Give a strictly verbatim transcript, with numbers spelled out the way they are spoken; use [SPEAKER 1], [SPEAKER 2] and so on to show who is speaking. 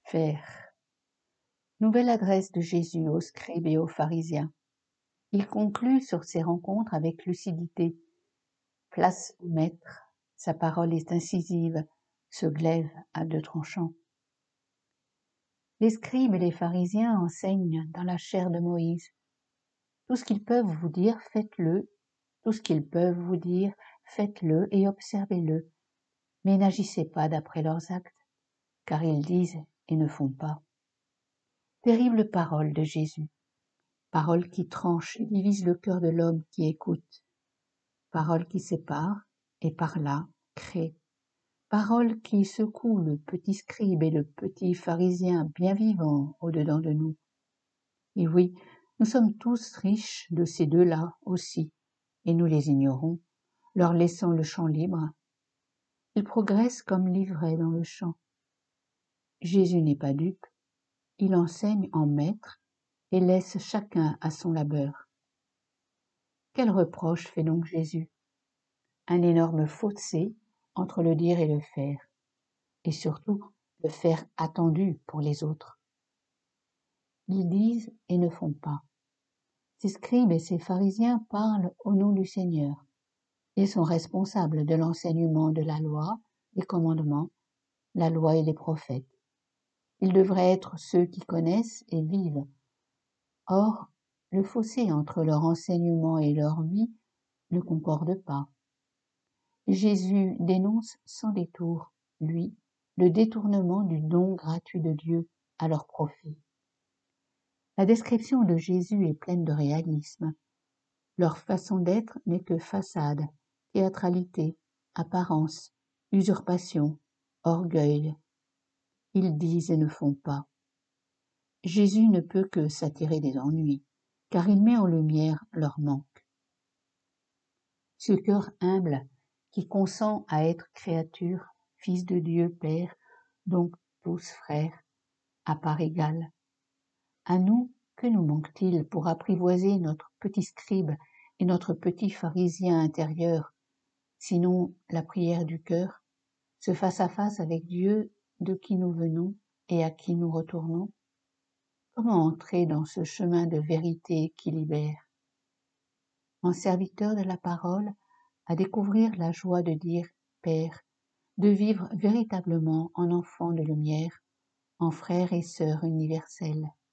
[SPEAKER 1] Faire. Nouvelle adresse de Jésus aux scribes et aux pharisiens. Il conclut sur ces rencontres avec lucidité. Place au maître, sa parole est incisive, ce glaive à deux tranchants. Les scribes et les pharisiens enseignent dans la chair de Moïse. Tout ce qu'ils peuvent vous dire, faites-le. Tout ce qu'ils peuvent vous dire, faites-le et observez-le. Mais n'agissez pas d'après leurs actes, car ils disent et ne font pas. Terrible parole de Jésus. Parole qui tranche et divise le cœur de l'homme qui écoute. Parole qui sépare et par là crée. Parole qui secoue le petit scribe et le petit pharisien bien vivant au-dedans de nous. Et oui, nous sommes tous riches de ces deux-là aussi, et nous les ignorons, leur laissant le champ libre. Ils progressent comme l'ivraie dans le champ. Jésus n'est pas dupe, il enseigne en maître et laisse chacun à son labeur. Quel reproche fait donc Jésus? Un énorme fossé entre le dire et le faire, et surtout le faire attendu pour les autres. Ils disent et ne font pas. Ces scribes et ces pharisiens parlent au nom du Seigneur. Ils sont responsables de l'enseignement de la loi, des commandements, la loi et les prophètes. Ils devraient être ceux qui connaissent et vivent. Or, le fossé entre leur enseignement et leur vie ne concorde pas. Jésus dénonce sans détour, lui, le détournement du don gratuit de Dieu à leur profit. La description de Jésus est pleine de réalisme. Leur façon d'être n'est que façade, théâtralité, apparence, usurpation, orgueil. Ils disent et ne font pas. Jésus ne peut que s'attirer des ennuis, car il met en lumière leur manque. Ce cœur humble qui consent à être créature, fils de Dieu Père, donc tous frères, à part égale. À nous, que nous manque-t-il pour apprivoiser notre petit scribe et notre petit pharisien intérieur, sinon la prière du cœur, ce face-à-face avec Dieu de qui nous venons et à qui nous retournons? Comment entrer dans ce chemin de vérité qui libère? En serviteur de la parole, à découvrir la joie de dire « Père », de vivre véritablement en enfant de lumière, en frère et sœur universels.